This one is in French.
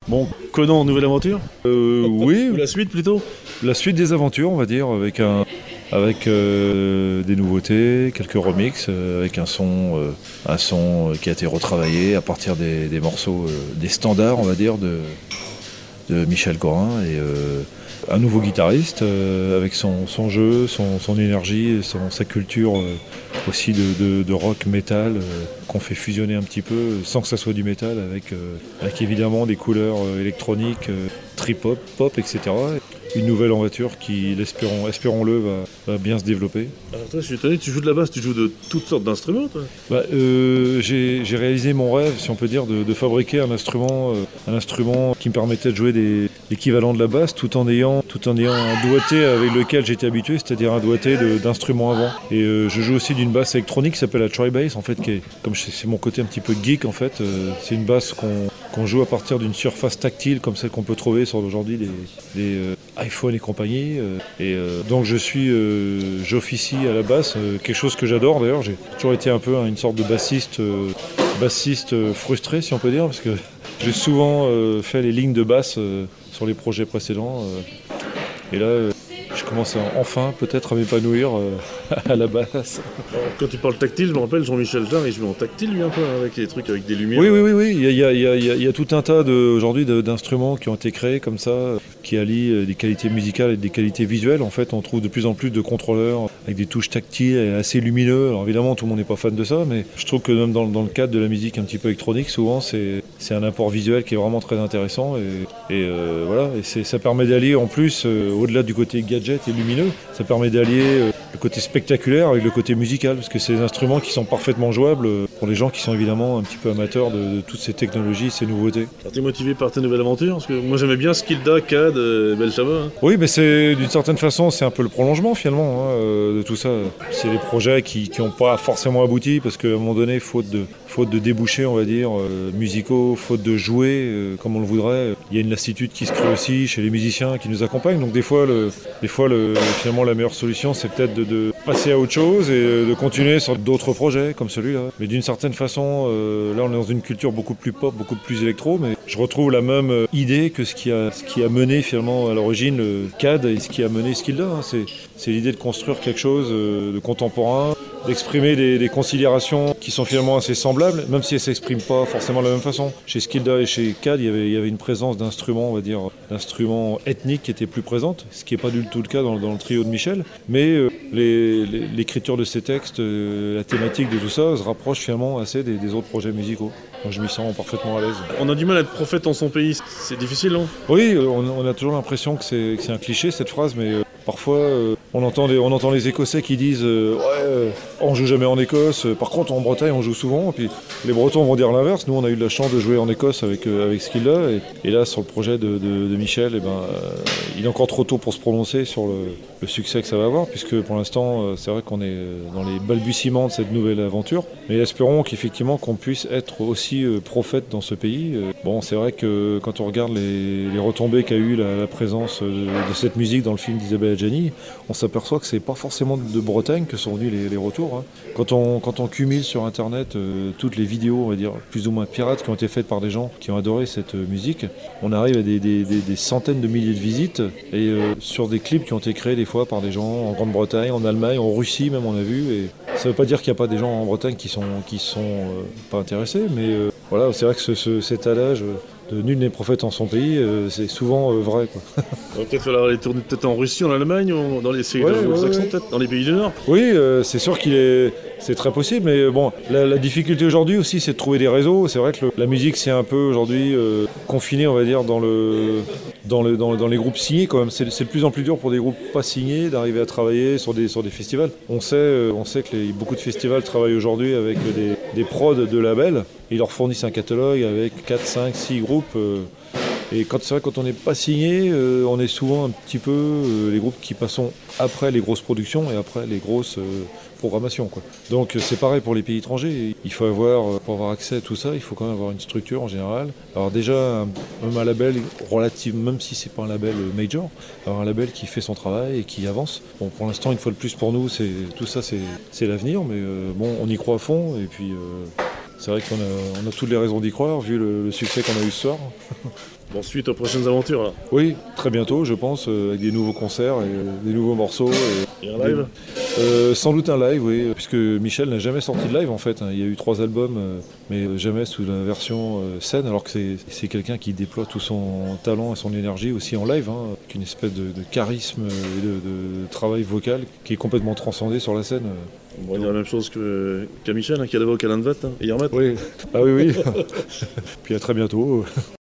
Bon, Conan, nouvelle aventure? Oui, Ou la suite plutôt? la suite des aventures, on va dire, avec des nouveautés, quelques remixes, avec un son qui a été retravaillé à partir des morceaux, des standards, on va dire, de Michel Corin et un nouveau guitariste avec son jeu, son énergie, sa culture aussi de rock metal qu'on fait fusionner un petit peu sans que ça soit du métal avec évidemment des couleurs électroniques, trip-hop, pop, etc. Une nouvelle aventure qui, espérons-le, va bien se développer. Alors toi, je suis étonné, tu joues de la basse, tu joues de toutes sortes d'instruments, toi? J'ai réalisé mon rêve, si on peut dire, de fabriquer un instrument qui me permettait de jouer l'équivalent de la basse tout en ayant un doigté avec lequel j'étais habitué, c'est-à-dire un doigté d'instrument avant. Et je joue aussi d'une basse électronique qui s'appelle la Tri-Bass, en fait, comme c'est mon côté un petit peu geek, en fait. C'est une basse qu'on joue à partir d'une surface tactile comme celle qu'on peut trouver sur aujourd'hui des iPhone et compagnie. Donc j'officie à la basse, quelque chose que j'adore d'ailleurs. J'ai toujours été un peu une sorte de bassiste frustré, si on peut dire, parce que j'ai souvent fait les lignes de basse sur les projets précédents. Et là, je commence enfin peut-être à m'épanouir à la basse. Alors, quand tu parles tactile, je me rappelle Jean-Michel Jarre, il joue en tactile lui un peu, hein, avec les trucs avec des lumières. Oui. Il y a tout un tas aujourd'hui d'instruments qui ont été créés comme ça, qui allient des qualités musicales et des qualités visuelles. En fait, on trouve de plus en plus de contrôleurs avec des touches tactiles et assez lumineux. Alors évidemment, tout le monde n'est pas fan de ça, mais je trouve que même dans le cadre de la musique un petit peu électronique, souvent c'est un apport visuel qui est vraiment très intéressant. Voilà, et ça permet d'allier en plus, au-delà du côté gadget et lumineux, ça permet d'allier le côté spectaculaire avec le côté musical, parce que c'est des instruments qui sont parfaitement jouables pour les gens qui sont évidemment un petit peu amateurs de toutes ces technologies, ces nouveautés. Alors t'es motivé par tes nouvelles aventures? Parce que moi j'aimais bien Skilda, CAD, Belchaba. Hein. Oui, mais d'une certaine façon, c'est un peu le prolongement finalement de tout ça. C'est des projets qui n'ont pas forcément abouti, parce qu'à un moment donné, faute de débouchés, on va dire, musicaux, faute de jouer comme on le voudrait, il y a une lassitude qui se crée aussi chez les musiciens qui nous accompagnent. Donc des fois, finalement, la meilleure solution, c'est peut-être de passer à autre chose et de continuer sur d'autres projets comme celui-là. Mais d'une certaine façon, là, on est dans une culture beaucoup plus pop, beaucoup plus électro, mais je retrouve la même idée que ce qui a mené finalement à l'origine le CAD et ce qui a mené Skilda. Hein. C'est l'idée de construire quelque chose de contemporain, d'exprimer des considérations qui sont finalement assez semblables, même si elles ne s'expriment pas forcément de la même façon. Chez Skilda et chez CAD, il y avait une présence d'instruments, on va dire, d'instruments ethniques qui étaient plus présentes, ce qui n'est pas du tout le cas dans le trio de Michel. Mais l'écriture de ces textes, la thématique de tout ça, se rapproche finalement assez des autres projets musicaux. Donc je m'y sens parfaitement à l'aise. On a du mal à être prophète en son pays, c'est difficile, non? Oui, on a toujours l'impression que c'est un cliché cette phrase, mais parfois on entend les Écossais qui disent on joue jamais en Écosse, par contre en Bretagne on joue souvent, et puis les Bretons vont dire l'inverse. Nous on a eu de la chance de jouer en Écosse avec Skilda, et là sur le projet de Michel, il est encore trop tôt pour se prononcer sur le succès que ça va avoir, puisque pour l'instant c'est vrai qu'on est dans les balbutiements de cette nouvelle aventure, mais espérons qu'effectivement qu'on puisse être aussi prophète dans ce pays. Bon, c'est vrai que quand on regarde les retombées qu'a eu la présence de cette musique dans le film d'Isabelle Adjani, on s'aperçoit que c'est pas forcément de Bretagne que sont venus les retours. Hein. Quand on cumule sur internet toutes les vidéos, on va dire plus ou moins pirates, qui ont été faites par des gens qui ont adoré cette musique, on arrive à des centaines de milliers de visites, et sur des clips qui ont été créés des fois par des gens en Grande-Bretagne, en Allemagne, en Russie même, on a vu. Et ça veut pas dire qu'il n'y a pas des gens en Bretagne qui sont pas intéressés, mais voilà, c'est vrai que cet adage de nul n'est prophète en son pays, c'est souvent vrai, quoi. On va peut-être falloir aller tourner peut-être en Russie, en Allemagne, ou dans les peut-être, dans les pays du Nord. Oui, c'est sûr c'est très possible, mais bon, la difficulté aujourd'hui aussi, c'est de trouver des réseaux. C'est vrai que la musique, c'est un peu aujourd'hui confinée, on va dire, dans les groupes signés quand même. C'est de plus en plus dur pour des groupes pas signés d'arriver à travailler sur des festivals. On sait que beaucoup de festivals travaillent aujourd'hui avec des prods de labels. Ils leur fournissent un catalogue avec 4, 5, 6 groupes. Et c'est vrai, quand on n'est pas signé, on est souvent un petit peu les groupes qui passons après les grosses productions et après les grosses programmations, quoi. Donc c'est pareil pour les pays étrangers. Il faut pour avoir accès à tout ça, il faut quand même avoir une structure en général. Alors déjà, même un label relatif, même si c'est pas un label major, avoir un label qui fait son travail et qui avance. Bon, pour l'instant, une fois de plus pour nous, tout ça, c'est l'avenir, mais bon, on y croit à fond, et puis c'est vrai qu'on a toutes les raisons d'y croire, vu le succès qu'on a eu ce soir. Bon, suite aux prochaines aventures là. Oui, très bientôt, je pense, avec des nouveaux concerts et des nouveaux morceaux. Et un live. Sans doute un live, oui, puisque Michel n'a jamais sorti de live en fait. Il y a eu 3 albums, mais jamais sous la version scène, alors que c'est quelqu'un qui déploie tout son talent et son énergie aussi en live, avec une espèce de charisme et de travail vocal qui est complètement transcendé sur la scène. On va dire la même chose qu'à Michel, qui a la voix qu'Alain de Vatte, et Yermat. Oui, ah oui, oui. Puis à très bientôt.